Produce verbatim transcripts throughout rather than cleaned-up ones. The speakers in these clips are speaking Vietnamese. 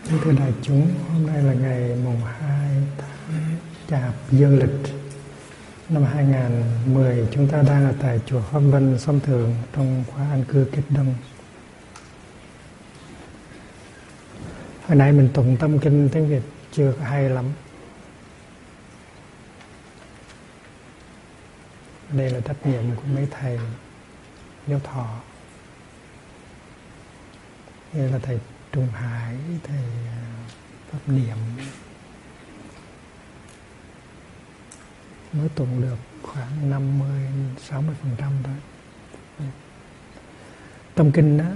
Kính thưa đại chúng, hôm nay là ngày mùng hai tháng Chạp Dương lịch năm hai nghìn không trăm mười. Chúng ta đang ở tại chùa Pháp Vân, Sông Thượng trong khóa an cư Kết Đông. Hồi nãy mình tụng tâm kinh tiếng Việt chưa hay lắm. Đây là trách nhiệm của mấy thầy Liễu Thọ. Đây là thầy Trung Hải, thầy Pháp Niệm. Mới tụng được khoảng năm mươi đến sáu mươi phần trăm thôi. Tâm kinh đó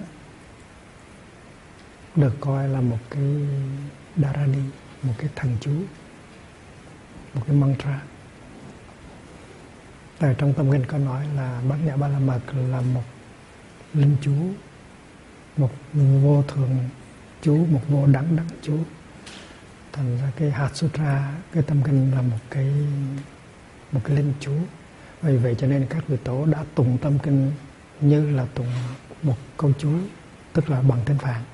được coi là một cái Dharani, một cái thần chú, một cái mantra. Tại trong tâm kinh có nói là Bát Nhã Ba La Mật là một linh chú, một vô thượng chú, một vô đẳng đẳng chú. Thành ra cái Hạt Sutra, cái tâm kinh là một cái một cái linh chú. Vì vậy cho nên các vị tổ đã tụng tâm kinh như là tụng một câu chú, tức là bằng tiếng Phạn.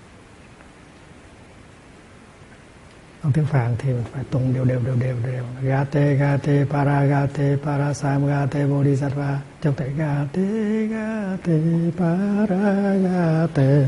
Bằng tiếng Phạn thì mình phải tụng đều đều đều đều đều. Gate gate para gate para sam gate bodhisattva. Trong thể gate gate para gate.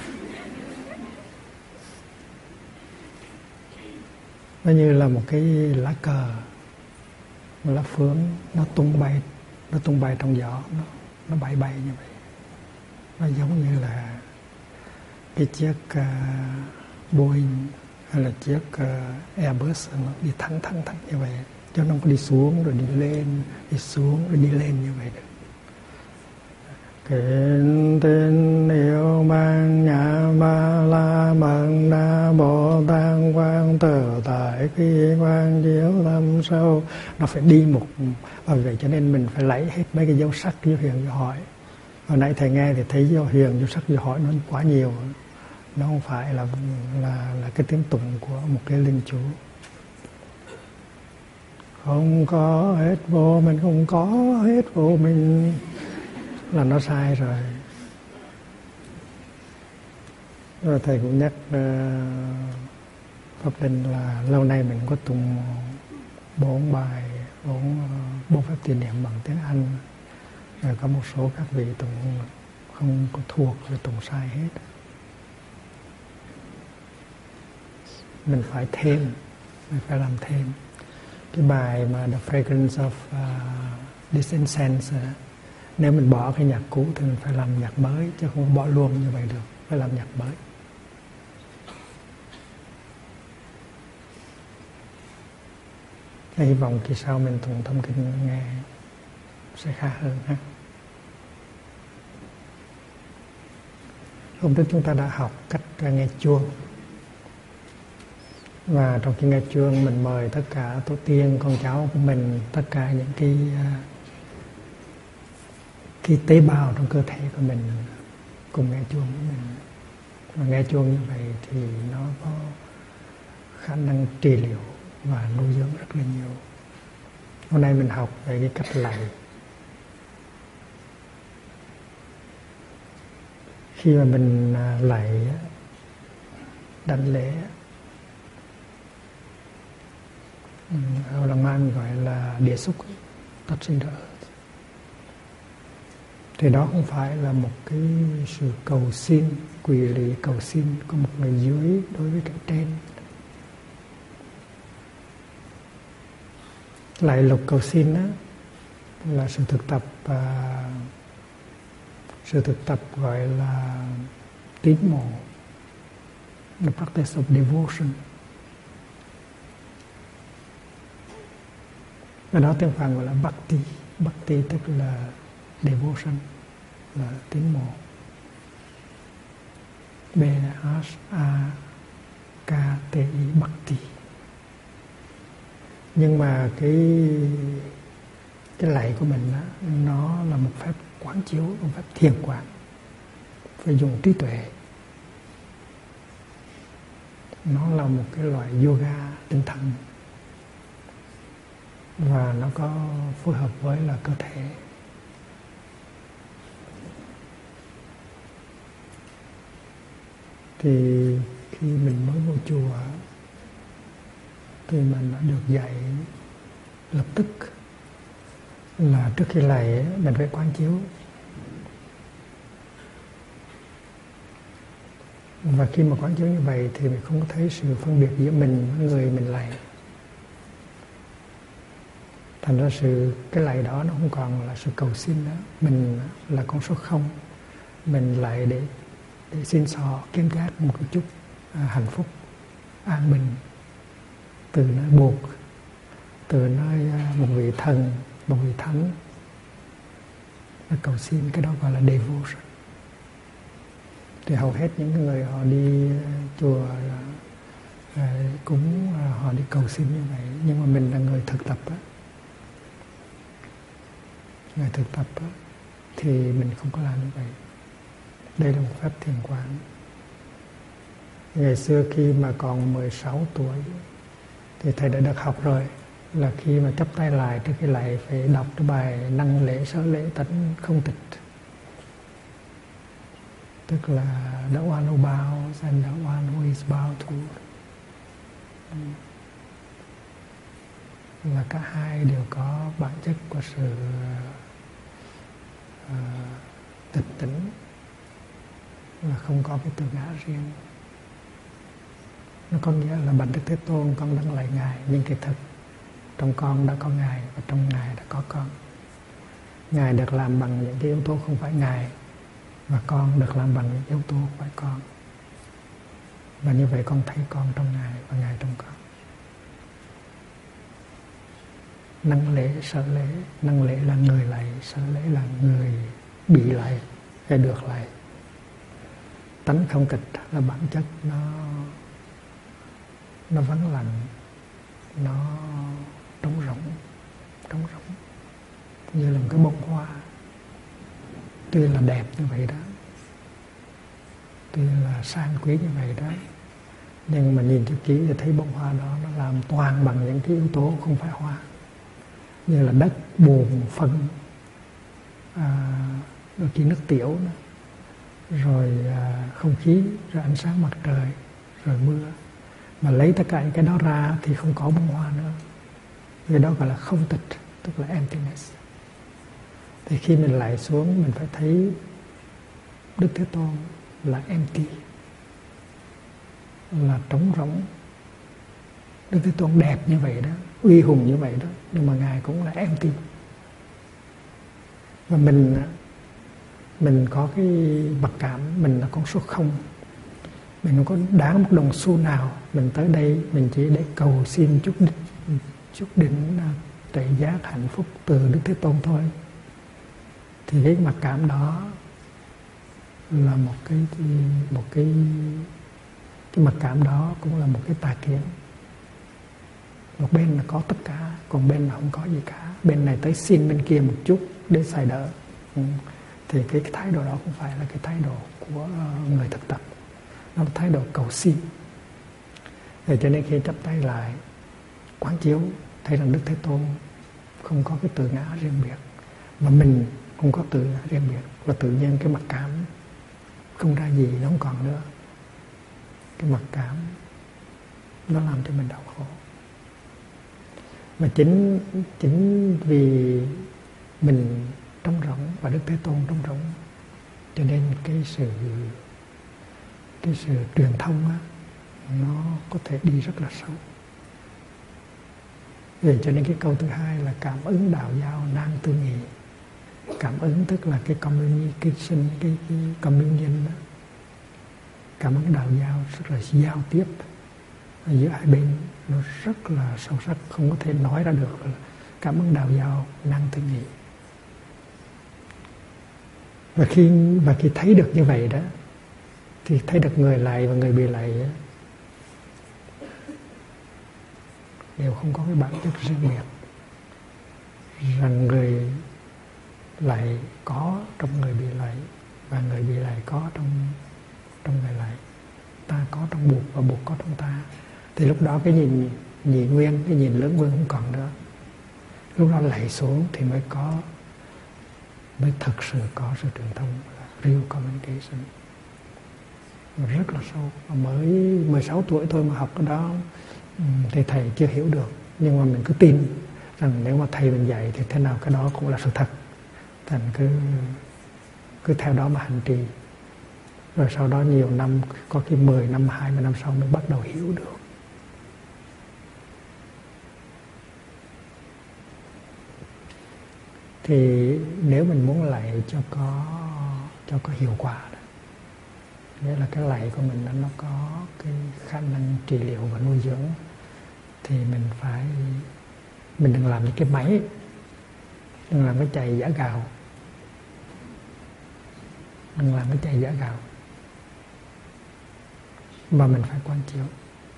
Nó như là một cái lá cờ, một lá phướng, nó tung bay, nó tung bay trong gió, nó, nó bay bay như vậy. Nó giống như là cái chiếc uh, Boeing hay là chiếc uh, Airbus, nó đi thẳng thẳng thẳng như vậy, chứ nó không có đi xuống rồi đi lên, đi xuống rồi đi lên như vậy được. Kính tin yêu ban nhã ba la mật đa Bồ Tát quang tự tại khi quang chiếu tâm sâu. Nó phải đi một, và vậy cho nên mình phải lấy hết mấy cái dấu sắc dấu huyền dấu hỏi. Hồi nãy thầy nghe thì thấy dấu huyền dấu sắc dấu hỏi nó quá nhiều, nó không phải là là là cái tiếng tụng của một cái linh chú. Không có hết vô mình, không có hết vô mình là nó sai rồi. Rồi thầy cũng nhắc uh, Pháp Linh là lâu nay mình có tụng bốn bài, bốn bốn phép trì niệm bằng tiếng Anh. Rồi có một số các vị tụng không có thuộc rồi tụng sai hết. Mình phải thêm, mình phải làm thêm. Cái bài mà The Fragrance of uh, this Incense, nếu mình bỏ cái nhạc cũ thì mình phải làm nhạc mới, chứ không bỏ luôn như vậy được, phải làm nhạc mới. Hy vọng kỳ sau mình tụng tâm kinh nghe sẽ khá hơn ha. Hôm trước chúng ta đã học cách nghe chuông. Và trong khi nghe chuông mình mời tất cả tổ tiên, con cháu của mình, tất cả những cái cái tế bào trong cơ thể của mình cùng nghe chuông của mình. Và nghe chuông như vậy thì nó có khả năng trị liệu và nuôi dưỡng rất là nhiều. Hôm nay mình học về cái cách lạy. Khi mà mình lạy, đảnh lễ, ở Long An gọi là địa xúc, touching the earth, thì đó không phải là một cái sự cầu xin, quỳ lạy cầu xin của một người dưới đối với cái trên. Lạy lục cầu xin đó là sự thực tập, uh, sự thực tập gọi là tín mộ, the practice of devotion. Cái đó tiếng Phạn gọi là bhakti. Bhakti tức là devotion, là tín mộ. B là H A K T I, bhakti. Nhưng mà cái cái lạy của mình đó, nó là một phép quán chiếu, một phép thiền quán, phải dùng trí tuệ. Nó là một cái loại yoga tinh thần, và nó có phối hợp với là cơ thể. Thì khi mình mới vô chùa thì mình đã được dạy lập tức là trước khi lạy mình phải quán chiếu. Và khi mà quán chiếu như vậy thì mình không có thấy sự phân biệt giữa mình với người mình lạy. Thành ra sự cái lạy đó nó không còn là sự cầu xin nữa. Mình là con số không. Mình lạy để, để xin xỏ kiếm giác một chút à, hạnh phúc, an bình từ nơi buộc, từ nơi à, một vị thần, một vị thánh. Nó cầu xin, cái đó gọi là devotion. Thì hầu hết những người họ đi chùa à, cũng à, họ đi cầu xin như vậy. Nhưng mà mình là người thực tập á, người thực tập á, thì mình không có làm như vậy. Đây là một phép thiền quán. Ngày xưa khi mà còn mười sáu tuổi thì thầy đã được học rồi, là khi mà chắp tay lại trước khi lạy phải đọc cái bài năng lễ sở lễ tánh không tịch. Tức là the one who bows and the one who is bowed to. Là cả hai đều có bản chất của sự uh, tịch tỉnh, là không có cái tự ngã riêng. Nó có nghĩa là bạch Đức Thế Tôn con đang lạy Ngài, nhưng kỳ thực trong con đã có Ngài và trong Ngài đã có con. Ngài được làm bằng những cái yếu tố không phải Ngài, và con được làm bằng những yếu tố không phải con. Và như vậy con thấy con trong Ngài và Ngài trong con. Năng lễ, sở lễ. Năng lễ là người lạy, sở lễ là người bị lạy hay được lạy. Tánh không tịch là bản chất nó nó vắng lặng, nó trống rỗng, trống rỗng như là một cái bông hoa. Tuy là đẹp như vậy đó, tuy là sang quý như vậy đó, nhưng mà nhìn cho kỹ thì thấy bông hoa đó nó làm toàn bằng những cái yếu tố không phải hoa, như là đất, bùn, phân, à, đôi khi nước tiểu nữa, rồi à, không khí, rồi ánh sáng mặt trời, rồi mưa. Mà lấy tất cả những cái đó ra thì không có bông hoa nữa. Vì đó gọi là không tịch, tức là emptiness. Thì khi mình lại xuống mình phải thấy Đức Thế Tôn là empty, là trống rỗng. Đức Thế Tôn đẹp như vậy đó, uy hùng như vậy đó, nhưng mà Ngài cũng là empty. Và mình mình có cái mặc cảm mình là con số không. Mình không có đáng một đồng xu nào. Mình tới đây mình chỉ để cầu xin chút đỉnh, chút đỉnh tuệ giác hạnh phúc từ Đức Thế Tôn thôi. Thì cái mặc cảm đó là một cái một cái cái mặc cảm đó cũng là một cái tà kiến. Một bên là có tất cả, còn bên là không có gì cả. Bên này tới xin bên kia một chút để xài đỡ. Ừ. Thì cái, cái thái độ đó không phải là cái thái độ của người thực tập. Nó là thái độ cầu xin. Thế cho nên khi chắp tay lại quán chiếu thấy rằng Đức Thế Tôn không có cái tự ngã riêng biệt, và mình không có tự ngã riêng biệt, và tự nhiên cái mặc cảm không ra gì, nó không còn nữa. Cái mặc cảm nó làm cho mình đau khổ. Mà chính chính vì mình trống rỗng và Đức Thế Tôn trống rỗng, cho nên cái sự cái sự truyền thông á, nó có thể đi rất là sâu. Vì cho nên cái câu thứ hai là cảm ứng đạo giao nan tư nghị. Cảm ứng tức là cái communication, cái, cái communion đó. Cảm ứng đạo giao rất là giao tiếp giữa hai bên, nó rất là sâu sắc, không có thể nói ra được. Cảm ứng đạo giao nan tư nghị. Và khi và khi thấy được như vậy đó, thì thấy được người lạy và người bị lạy đều không có cái bản chất riêng biệt. Rằng người lạy có trong người bị lạy, và người bị lạy có trong trong người lạy. Ta có trong buộc và buộc có trong ta. Thì lúc đó cái nhìn nhị nguyên, cái nhìn lớn nguyên không còn nữa. Lúc đó lạy xuống thì mới có mới thực sự có sự truyền thông, real communication. rất là sâu. Mới mười sáu tuổi thôi mà học cái đó thì thầy chưa hiểu được, nhưng mà mình cứ tin rằng nếu mà thầy mình dạy thì thế nào cái đó cũng là sự thật. Thành cứ cứ theo đó mà hành trì. Rồi sau đó nhiều năm, có khi mười năm, hai mươi năm sau mới bắt đầu hiểu được. Thì nếu mình muốn lạy cho có cho có hiệu quả đó, nghĩa là cái lạy của mình nó có cái khả năng trị liệu và nuôi dưỡng, thì mình phải mình đừng làm những cái máy, đừng làm cái chày giã gạo, đừng làm cái chày giã gạo, mà mình phải quán chiếu.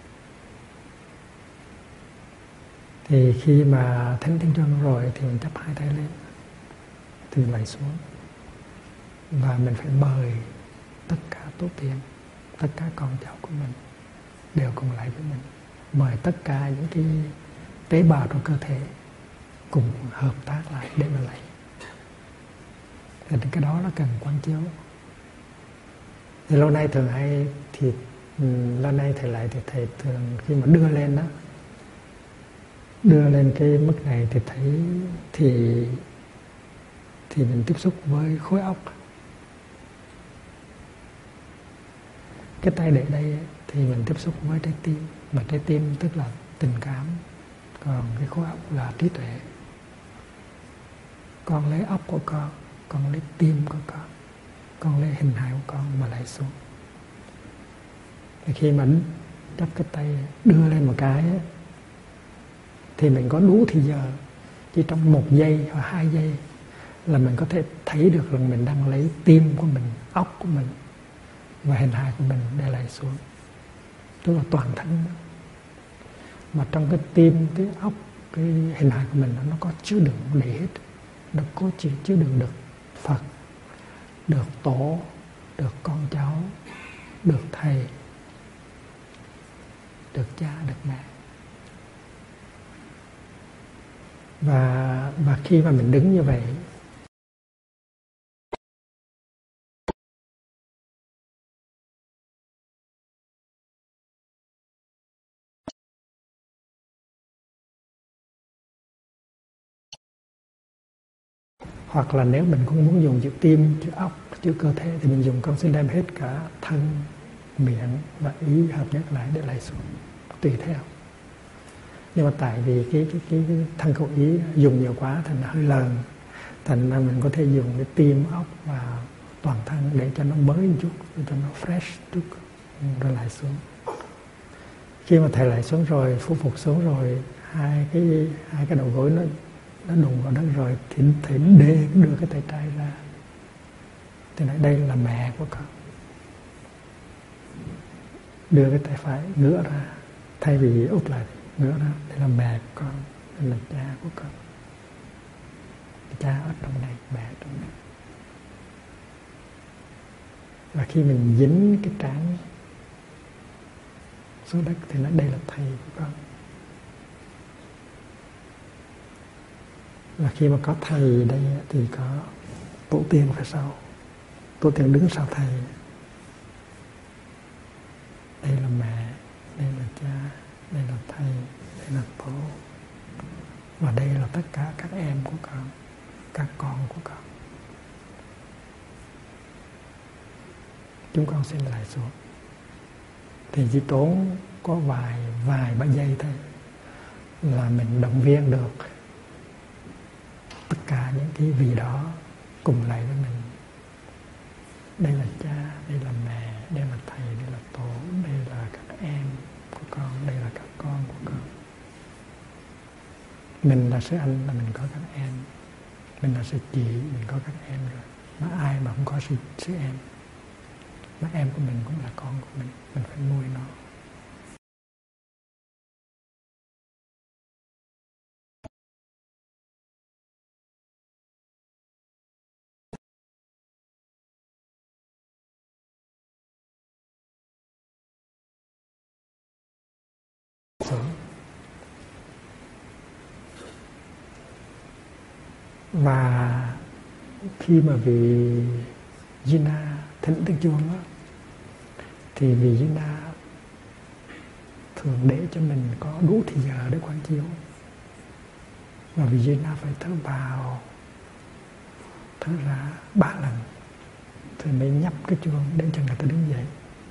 Thì khi mà thánh tinh chân rồi thì mình chắp hai tay lên, thì lạy xuống, và mình phải mời tất cả tổ tiên, tất cả con cháu của mình đều cùng lại với mình, mời tất cả những cái tế bào trong cơ thể cùng hợp tác lại để mà lạy. Thì cái đó nó cần quán chiếu. Thì lâu nay thường hay thì lâu nay thầy lại thì thầy thường khi mà đưa lên đó, đưa lên cái mức này thì thấy thì thì mình tiếp xúc với khối óc. Cái tay để đây thì mình tiếp xúc với trái tim, mà trái tim tức là tình cảm, còn cái khối óc là trí tuệ. Con lấy óc của con, con lấy tim của con, con lấy hình hài của con mà lại xuống. Thì khi mà chắp cái tay đưa lên một cái thì mình có đủ thì giờ, chỉ trong một giây hoặc hai giây là mình có thể thấy được rằng mình đang lấy tim của mình, óc của mình và hình hài của mình để lại xuống. Tức là toàn thân. Mà trong cái tim, cái óc, cái hình hài của mình nó có chứa đựng đầy hết. Nó có chỉ chứa đựng được Phật, được tổ, được con cháu, được thầy, được cha, được mẹ. Và, và khi mà mình đứng như vậy, hoặc là nếu mình không muốn dùng chữ tim, chữ óc, chữ cơ thể thì mình dùng, con xin đem hết cả thân, miệng và ý hợp nhất lại để lại xuống, tùy theo. Nhưng mà tại vì cái cái cái, cái thân khẩu ý dùng nhiều quá thành hơi lờn, thành ra mình có thể dùng cái tim, óc và toàn thân để cho nó mới một chút, để cho nó fresh chút, rồi lại xuống. Khi mà thầy lại xuống rồi, phu phục xuống rồi, hai cái hai cái đầu gối nó nó đụng vào đất rồi thì thầy đê đưa cái tay trái ra. Thì nói đây là mẹ của con. Đưa cái tay phải ngửa ra, thay vì úp lại ngửa ra, đây là mẹ của con, đây là cha của con. Cha ở trong này, mẹ ở trong này. Và khi mình dính cái trán xuống đất thì nói đây là thầy của con. Và khi mà có thầy đây thì có tổ tiên phía sau. Tổ tiên đứng sau thầy. Đây là mẹ, đây là cha, đây là thầy, đây là tổ. Và đây là tất cả các em của con, các con của con. Chúng con xin lại xuống. Thì chỉ tốn có vài vài ba giây thôi là mình động viên được tất cả những cái vị đó cùng lại với mình. Đây là cha, đây là mẹ, đây là thầy, đây là tổ, đây là các em của con, đây là các con của con. Mình là sư anh là mình có các em, mình là sư chị mình có các em rồi. Mà ai mà không có sư, sư em, mà em của mình cũng là con của mình, mình phải nuôi nó. Và khi mà vị Gina thỉnh Đức Chúa đó, thì Vijayana thường để cho mình có đủ thời giờ để quán chiếu. Và Vijayana phải thở vào, thở ra ba lần thì mới nhấp cái chuông để cho người ta đứng dậy.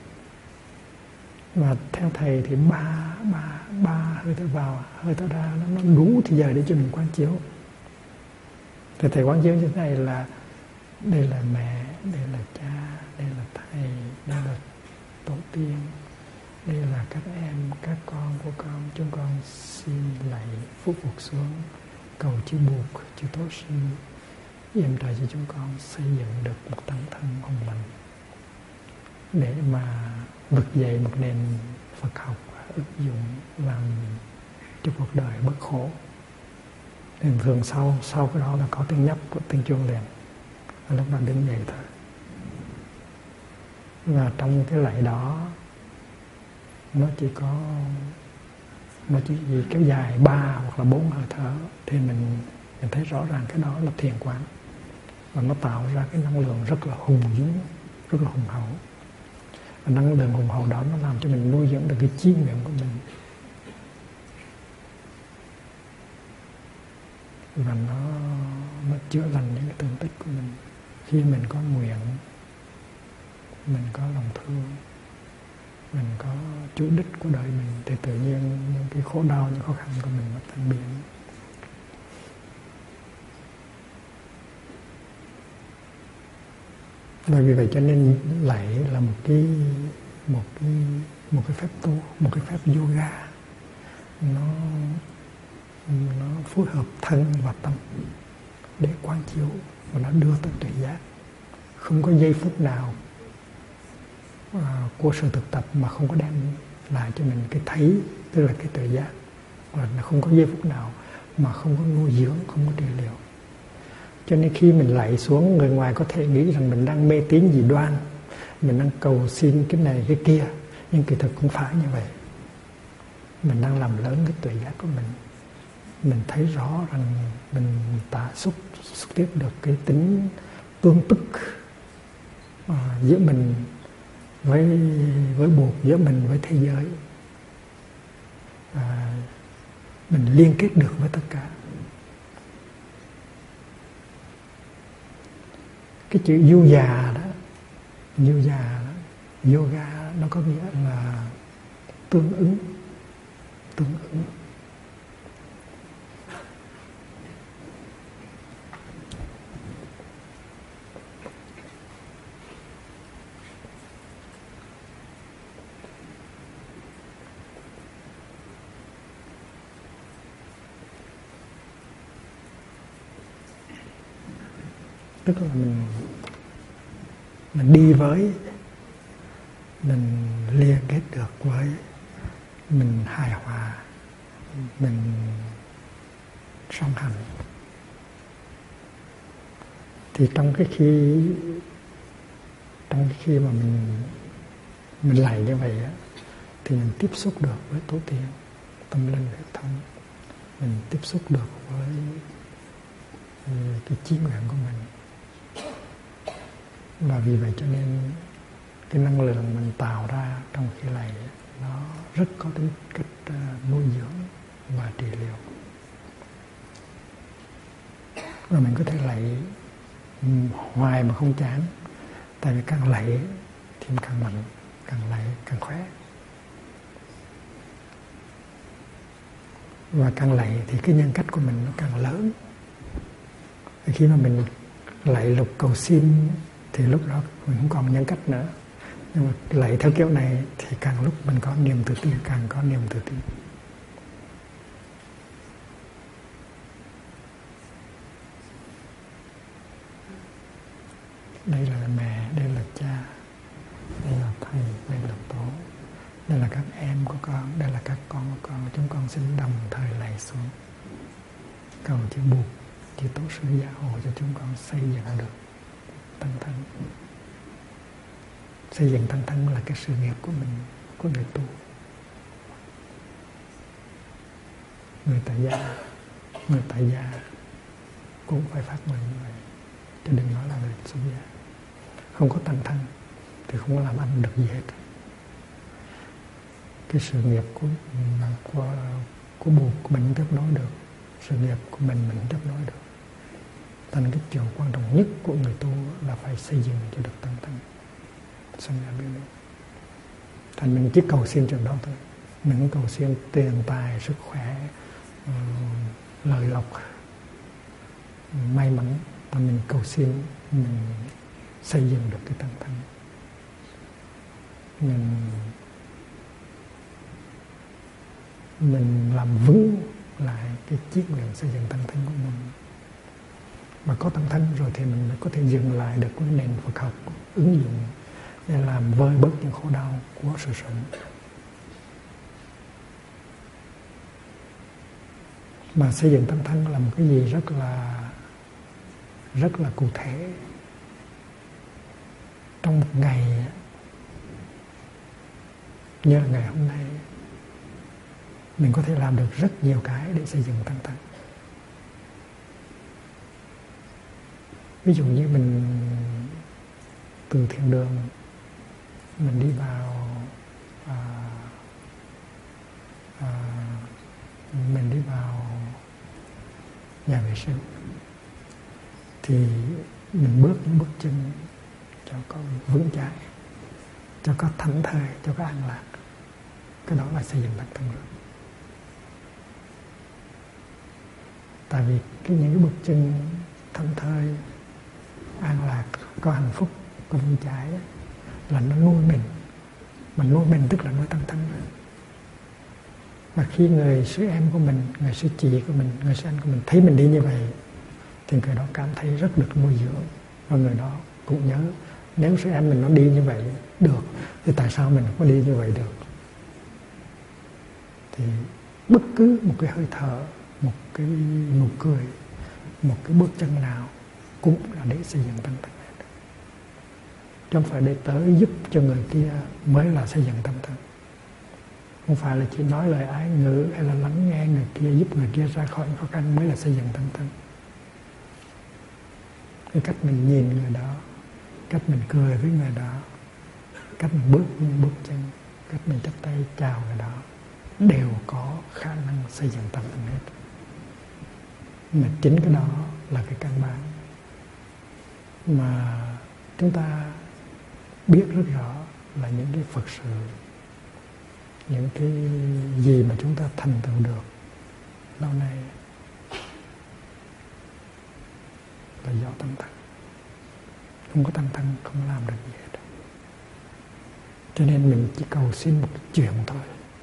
Và theo thầy thì ba ba ba hơi thở vào, hơi thở ra nó, nó đủ thời giờ để cho mình quán chiếu. Thì thầy quán chiếu như thế này là đây là mẹ, đây là cha, đây là thầy, đây là tổ tiên, đây là các em, các con của con. Chúng con xin lạy phúc phục xuống, cầu chư Bụt, chư Tổ sư yểm trợ cho chúng con xây dựng được một tăng thân hùng mạnh để mà vực dậy một nền Phật học ứng dụng làm cho cuộc đời bất khổ. Nên thường sau sau cái đó là có tiếng nhấp của tiếng chuông liền, và lúc đó đứng dậy thôi. Và trong cái lạy đó nó chỉ có nó chỉ kéo dài ba hoặc là bốn hơi thở thì mình mình thấy rõ ràng cái đó là thiền quán, và nó tạo ra cái năng lượng rất là hùng dũng, rất là hùng hậu. Và năng lượng hùng hậu đó nó làm cho mình nuôi dưỡng được cái chí nguyện của mình, và nó nó chữa lành những cái thương tích của mình. Khi mình có nguyện, mình có lòng thương, mình có chủ đích của đời mình, thì tự nhiên những cái khổ đau, những khó khăn của mình nó tan biến. Bởi vì vậy cho nên lạy là một cái một cái một cái phép tu, một cái phép yoga. Nó nó phối hợp thân và tâm để quán chiếu, và nó đưa tới tuệ giác. Không có giây phút nào à, của sự thực tập mà không có đem lại cho mình cái thấy, tức là cái tuệ giác. Và nó không có giây phút nào mà không có nuôi dưỡng, không có trị liệu. Cho nên khi mình lạy xuống, người ngoài có thể nghĩ rằng mình đang mê tín dị đoan, mình đang cầu xin cái này cái kia, nhưng kỳ thực không phải như vậy. Mình đang làm lớn cái tuệ giác của mình. Mình thấy rõ rằng mình ta xúc, xúc tiếp được cái tính tương tức à, giữa mình với với Bụt, giữa mình với thế giới. À, mình liên kết được với tất cả. Cái chữ yoga đó, yoga đó, yoga nó có nghĩa là tương ứng, tương ứng. Tức là mình mình đi với, mình liên kết được với, mình hài hòa, mình song hành. Thì trong cái khi trong cái khi mà mình mình lạy như vậy á, thì mình tiếp xúc được với tổ tiên, tâm linh huyết thống, mình tiếp xúc được với cái chí nguyện của mình. Và vì vậy cho nên cái năng lượng mình tạo ra trong khi lạy nó rất có tính cách uh, nuôi dưỡng và trị liệu. Và mình có thể lạy hoài mà không chán. Tại vì càng lạy thì càng mạnh, càng lạy càng khỏe. Và càng lạy thì cái nhân cách của mình nó càng lớn. Và khi mà mình lạy lục cầu xin thì lúc đó mình không còn nhân cách nữa. Nhưng mà lạy theo kiểu này thì càng lúc mình có niềm tự tin, càng có niềm tự tin. Đây là mẹ, đây là cha, đây là thầy, đây là tổ, đây là các em của con, đây là các con của con. Chúng con xin đồng thời lạy xuống, cầu chư Bụt, chư Tổ sư gia hộ cho chúng con xây dựng được tăng thân. Xây dựng tăng thân là cái sự nghiệp của mình, của người tu. Người tại gia, người tại gia cũng phải phát nguyện như vậy, chứ đừng nói là người xuất gia. Không có tăng thân thì không có làm ăn được gì hết. cái sự nghiệp của của của buộc của mình tiếp nối được, sự nghiệp của mình mình tiếp nối được. Thành cái chuyện quan trọng nhất của người tu là phải xây dựng cho được tăng thân sinh ra biết. Thành mình chỉ cầu xin chuyện đó thôi, mình không cầu xin tiền tài sức khỏe, uh, lợi lộc, may mắn, mà mình cầu xin mình xây dựng được cái tăng thân, mình mình làm vững lại cái chiếc nguyện xây dựng tăng thân của mình. Mà có tăng thân rồi thì mình mới có thể dừng lại được cái nền Phật học ứng dụng để làm vơi bớt những khổ đau của sự sống. Mà xây dựng tăng thân là một cái gì rất là rất là cụ thể. Trong một ngày như là ngày hôm nay, mình có thể làm được rất nhiều cái để xây dựng tăng thân. Ví dụ như mình từ thiền đường mình đi vào à, à, mình đi vào nhà vệ sinh thì mình bước những bước chân cho có vững chãi, cho có thảnh thơi, cho có an lạc. Cái đó là xây dựng tăng thân rồi. Tại vì cái những cái bước chân thảnh thơi, an lạc, có hạnh phúc, có vững chãi là nó nuôi mình. Mà nuôi mình tức là nuôi tăng thân rồi. Mà khi người sư em của mình, người sư chị của mình, người sư anh của mình thấy mình đi như vậy thì người đó cảm thấy rất được nuôi dưỡng. Và người đó cũng nhớ, nếu sư em mình nó đi như vậy được thì tại sao mình không có đi như vậy được. Thì bất cứ một cái hơi thở, một cái nụ cười, một cái bước chân nào cũng là để xây dựng tăng thân. Chứ không phải để tới giúp cho người kia mới là xây dựng tăng thân. Không phải là chỉ nói lời ái ngữ hay là lắng nghe người kia, giúp người kia ra khỏi khó khăn mới là xây dựng tăng thân. Cái cách mình nhìn người đó, cách mình cười với người đó, cách mình bước những bước chân, cách mình chắp tay chào người đó đều có khả năng xây dựng tăng thân hết. Mà chính cái đó là cái căn bản mà chúng ta biết rất rõ là những cái Phật sự, những cái gì mà chúng ta thành tựu được lâu nay là do tăng thân. Không có tăng thân không làm được gì hết. Cho nên mình chỉ cầu xin một cái chuyện thôi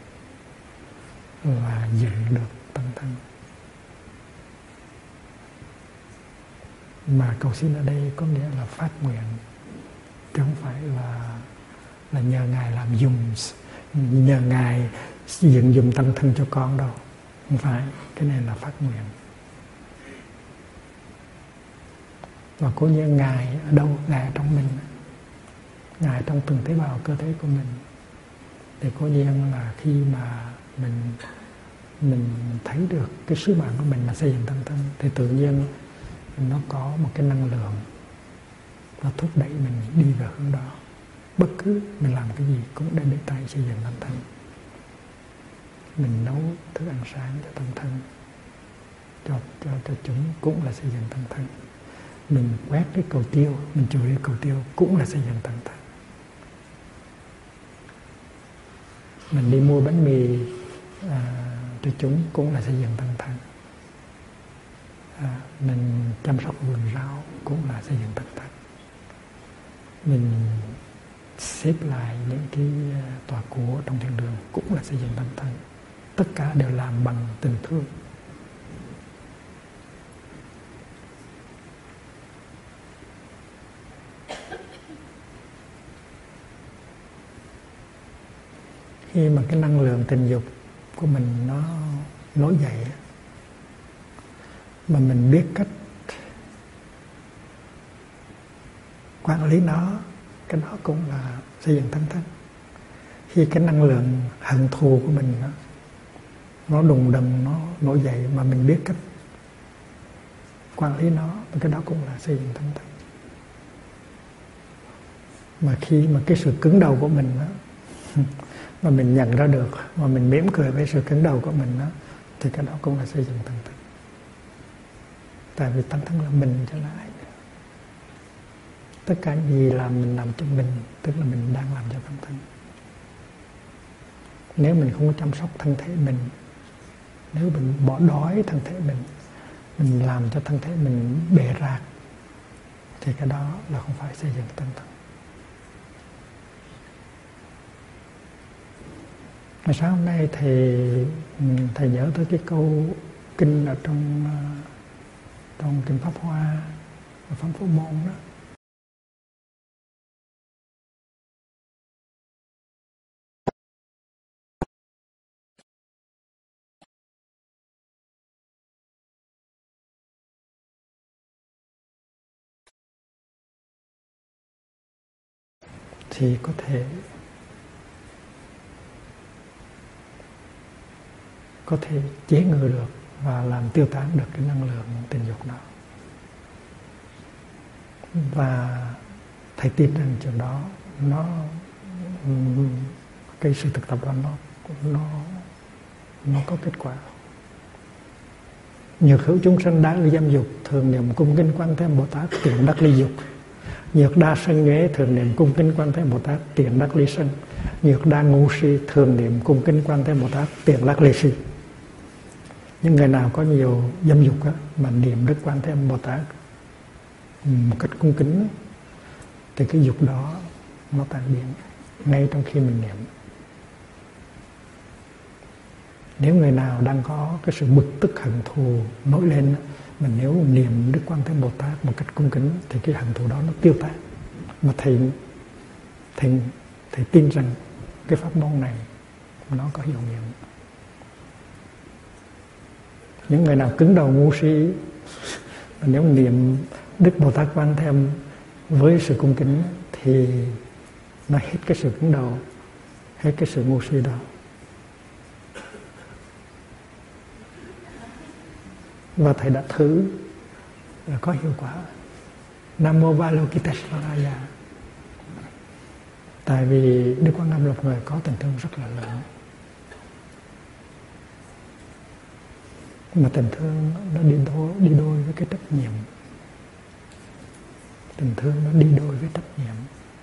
là dựng được tăng thân. Mà cầu xin ở đây có nghĩa là phát nguyện, chứ không phải là là nhờ Ngài làm dùng, nhờ Ngài dựng dùng tăng thân cho con đâu. Không phải, cái này là phát nguyện. Và cố nhiên Ngài ở đâu? Ngài ở trong mình, Ngài trong từng tế bào cơ thể của mình. Thì cố nhiên là khi mà mình mình thấy được cái sứ mạng của mình là xây dựng tăng thân thì tự nhiên nó có một cái năng lượng nó thúc đẩy mình đi về hướng đó. Bất cứ mình làm cái gì cũng để để tay xây dựng tăng thân. Mình nấu thức ăn sáng cho tăng thân, cho, cho, cho chúng cũng là xây dựng tăng thân. Mình quét cái cầu tiêu, mình chùi cái cầu tiêu cũng là xây dựng tăng thân. Mình đi mua bánh mì à, cho chúng cũng là xây dựng tăng thân. À, mình chăm sóc vườn rau cũng là xây dựng tăng thân. Mình xếp lại những cái tòa của trong thiền đường cũng là xây dựng tăng thân. Tất cả đều làm bằng tình thương. Khi mà cái năng lượng tình dục của mình nó nổi dậy, mà mình biết cách quản lý nó, cái đó cũng là xây dựng tăng thân. Khi cái năng lượng hận thù của mình nó, nó đùng đùng, nó nổi dậy mà mình biết cách quản lý nó, cái đó cũng là xây dựng tăng thân. Mà khi mà cái sự cứng đầu của mình đó, mà mình nhận ra được, mà mình mỉm cười với sự cứng đầu của mình đó, thì cái đó cũng là xây dựng tăng thân. Tại vì tăng thân là mình chứ là ai nữa. Tất cả gì làm mình làm cho mình, tức là mình đang làm cho tăng thân. Nếu mình không có chăm sóc thân thể mình, nếu mình bỏ đói thân thể mình, mình làm cho thân thể mình bề rạc, thì cái đó là không phải xây dựng tăng thân. Mà sáng hôm nay thầy thầy nhớ tới cái câu kinh ở trong trong kinh Pháp Hoa, Pháp Phổ Môn đó. Thì có thể có thể chế ngự được và làm tiêu tán được cái năng lượng tình dục đó. Và thầy tin rằng chuyện đó nó cái sự thực tập đó nó nó nó có kết quả. Nhược hữu chúng sanh đa ư dâm dục, thường niệm cung kính Quan Thế Âm Bồ Tát, tiện đắc ly dục. Nhược đa sân nhuế, thường niệm cung kính Quan Thế Âm Bồ Tát, tiện đắc ly sân. Nhược đa ngu si, thường niệm cung kính Quan Thế Âm Bồ Tát, tiện đắc ly si. Những người nào có nhiều dâm dục á, mà niệm Đức Quan Thế Âm Bồ Tát một cách cung kính, thì cái dục đó nó tan biến ngay trong khi mình niệm. Nếu người nào đang có cái sự bực tức hận thù nổi lên, mà nếu niệm Đức Quan Thế Âm Bồ Tát một cách cung kính, thì cái hận thù đó nó tiêu tan. Mà thầy thầy thầy tin rằng cái pháp môn này nó có hiệu nghiệm. Những người nào cứng đầu ngu si, mà nếu niệm Đức Bồ Tát Quan Thế Âm với sự cung kính, thì nó hết cái sự cứng đầu, hết cái sự ngu si đó. Và thầy đã thử và có hiệu quả. Nam Mô Avalokiteshvaraya. Tại vì Đức Quan Âm là một người có tình thương rất là lớn. Mà tình thương nó đi đôi, đi đôi với cái trách nhiệm. Tình thương nó đi đôi với trách nhiệm.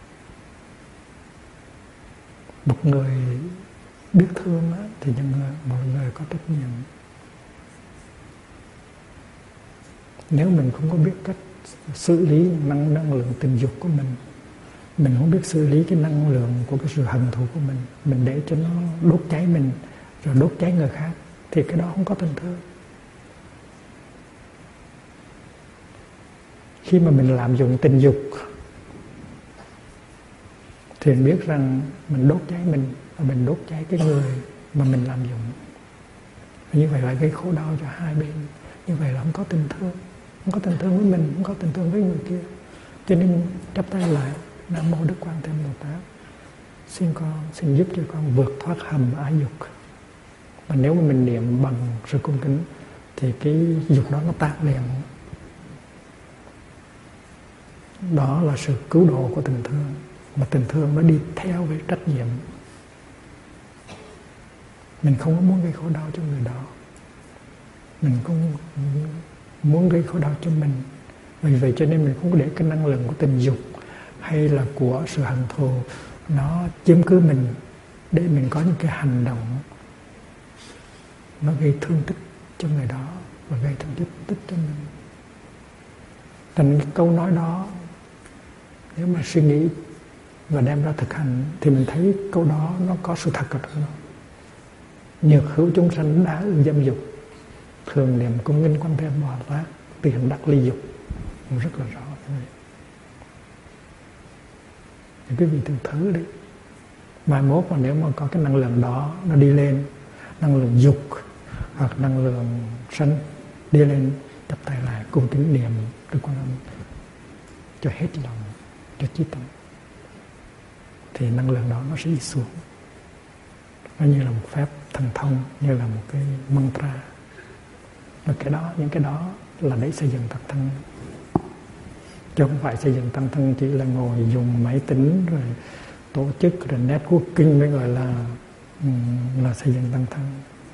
Một người biết thương thì những người, một người có trách nhiệm. Nếu mình không có biết cách xử lý năng, năng lượng tình dục của mình, mình không biết xử lý cái năng lượng của cái sự hận thù của mình, mình để cho nó đốt cháy mình, rồi đốt cháy người khác, thì cái đó không có tình thương. Khi mà mình lạm dụng tình dục, thì mình biết rằng mình đốt cháy mình, và mình đốt cháy cái người mà mình lạm dụng. Như vậy là gây khổ đau cho hai bên. Như vậy là không có tình thương. Không có tình thương với mình, không có tình thương với người kia. Cho nên chắp tay lại, Nam Mô Đức Quan Thế Âm Bồ Tát, xin con, xin giúp cho con vượt thoát hầm ái dục. Và nếu mà mình niệm bằng sự cung kính, thì cái dục đó nó tan liền. Đó là sự cứu độ của tình thương. Mà tình thương nó đi theo với trách nhiệm. Mình không có muốn gây khổ đau cho người đó, mình không muốn gây khổ đau cho mình. Vì vậy cho nên mình không có để cái năng lượng của tình dục hay là của sự hận thù nó chiếm cứ mình, để mình có những cái hành động nó gây thương tích cho người đó và gây thương tích, tích cho mình. Thành cái câu nói đó, nếu mà suy nghĩ và đem ra thực hành, thì mình thấy câu đó nó có sự thật ở trong đó. Nhược hữu chúng sanh đa ư dâm dục, thường niệm cung kính Quan Thế Âm Bồ Tát, tiện đắc ly dục. Rất là rõ. Thì quý vị thử thử đi. Mai mốt mà nếu mà có cái năng lượng đó nó đi lên, năng lượng dục hoặc năng lượng sân đi lên, chắp tay lại cung kính niệm Đức Quan Âm cho hết lòng, cho chí tâm, thì năng lượng đó nó sẽ đi xuống. Nó như là một phép thần thông, như là một cái mantra. Và cái đó, những cái đó là để xây dựng tăng thân. Chứ không phải xây dựng tăng thân chỉ là ngồi dùng máy tính rồi tổ chức rồi networking mới gọi là là xây dựng tăng thân.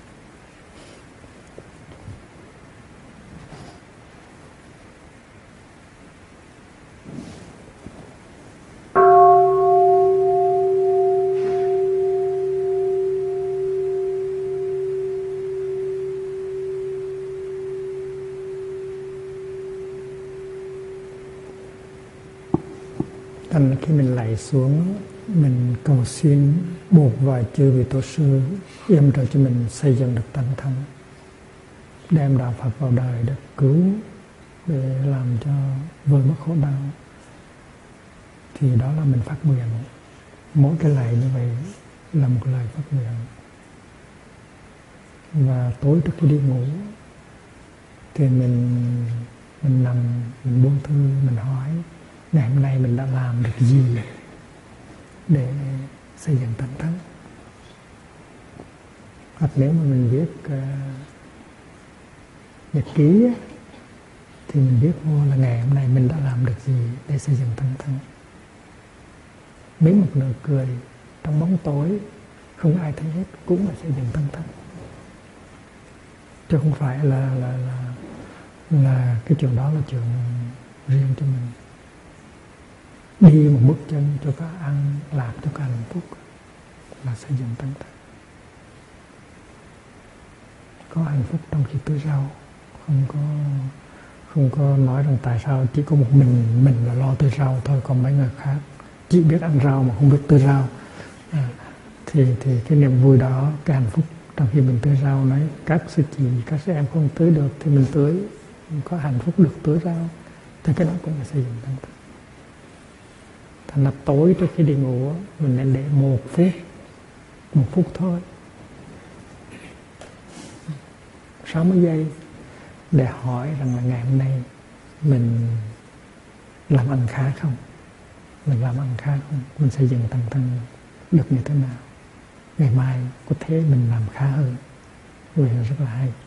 Thành khi mình lạy xuống, mình cầu xin buộc và chư vị tổ sư yểm trợ cho mình xây dựng được tánh thân, đem đạo Phật vào đời để cứu, để làm cho vơi mất khổ đau, thì đó là mình phát nguyện. Mỗi cái lạy như vậy là một lời phát nguyện. Và tối trước khi đi ngủ thì mình mình nằm, mình buông thư, mình hỏi ngày hôm nay mình đã làm được gì để xây dựng tánh thân. Hoặc nếu mà mình viết uh, nhật ký thì mình viết vô là ngày hôm nay mình đã làm được gì để xây dựng tánh thân. Mấy một nụ cười trong bóng tối không ai thấy hết cũng là xây dựng tánh thân, chứ không phải là là là là cái chuyện đó là chuyện riêng cho mình. Đi một bước chân cho cả ăn lạc, cho cả hạnh phúc là xây dựng tánh thân. Có hạnh phúc trong khi tưới rau, không có không có nói rằng tại sao chỉ có một mình mình là lo tưới rau thôi, còn mấy người khác chỉ biết ăn rau mà không biết tưới rau. À, thì thì cái niềm vui đó, cái hạnh phúc trong khi mình tưới rau, nói các sư chị, các sư em không tưới được thì mình tưới, mình có hạnh phúc được tưới rau, thì cái đó cũng là xây dựng tánh thân. Thành lập tối trước khi đi ngủ mình nên để một phút, một phút thôi, sáu mươi giây để hỏi rằng là ngày hôm nay mình làm ăn khá không, mình làm ăn khá không, mình xây dựng tánh thân được như thế nào, ngày mai có thể mình làm khá hơn, vì rất là hay.